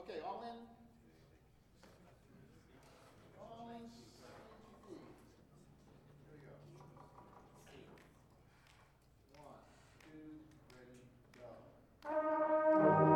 Okay, all in? All in. Here we go. One, two, ready, go.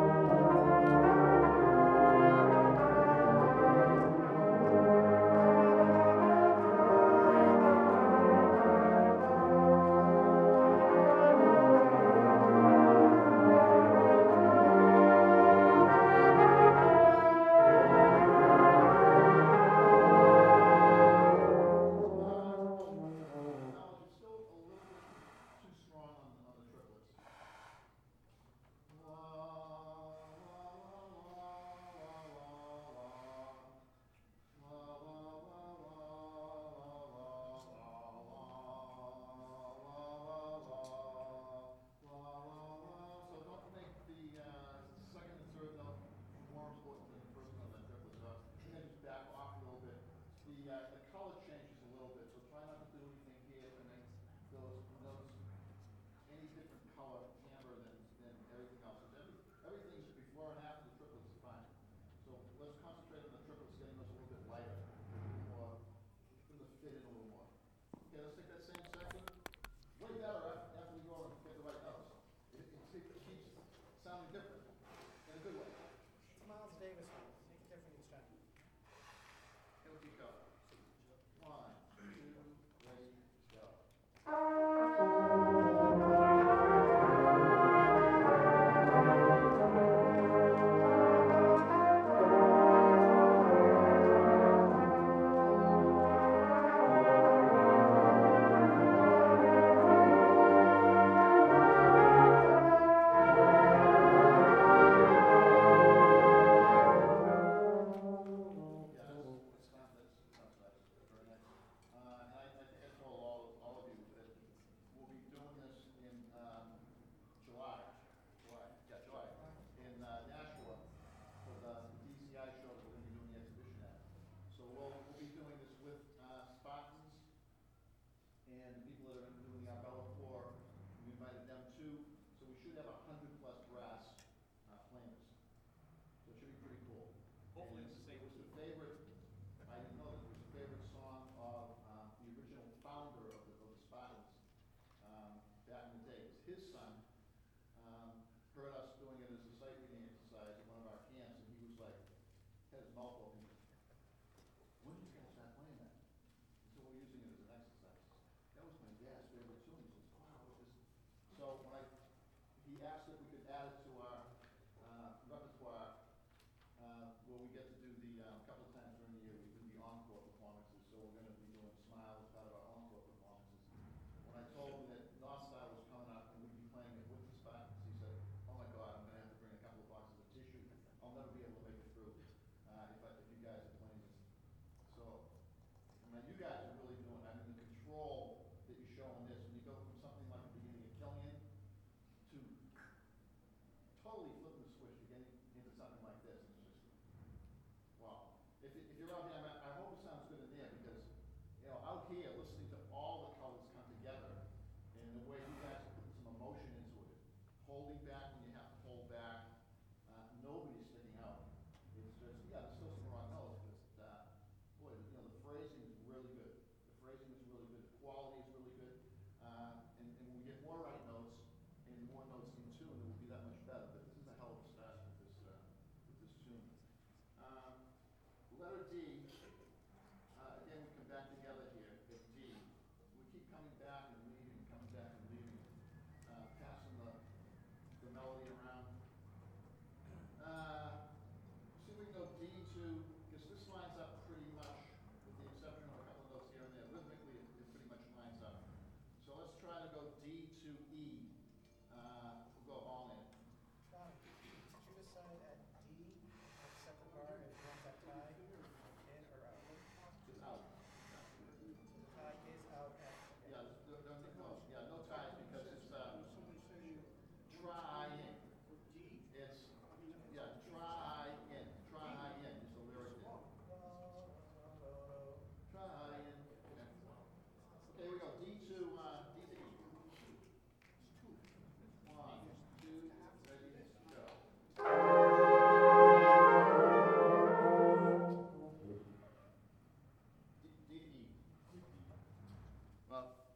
Knowledge is still a little bit too strong on the triplets. La, la, la, la, la, la, la. La la la la la la la so don't make the second and third note more important than the first note of that triplet. So you can just back off a little bit. The color changes a little bit, so try not to do anything here to make those notes any different color timbre than everything else. Everything before and after the triplets is fine. So let's concentrate on the triplets, getting those a little bit lighter, a little more, put the fit in a little more. Okay, let's take that same section. Way better after we go and get the right notes. It keeps sounding different in a good way. Miles Davis one. Make a different instrument. Here we go. One, two, ready, go. I told all of you that we'll be doing this in July, in Nashua for the DCI show that we're going to be doing the exhibition at. So we'll be doing this with Spartans and people that are doing the Arbella Floor. We invited them too, so we should have 100 plus brass players. So it should be pretty cool. Hopefully And it's the same. It was the favorite. I didn't know this. It was the favorite song of the original founder of the Spartans back in the day. It was his son. Heard us doing it as a sight reading exercise at one of our camps, and he was like, had his mouth open. When did you guys start playing that? And so we're using it as an exercise. That was my dad's favorite tune. He says, wow, what's this? So he asked if we could add it to our repertoire, where we get to do a couple of times during the year, we do the encore performances. So we're going to be doing Smile as part of our encore performances. When I told him that North Star was coming up and we'd be playing it with the Spartans, he said, oh my God, I'm going to have to bring a couple of boxes of tissue. I'll never be able to make it through if you Well,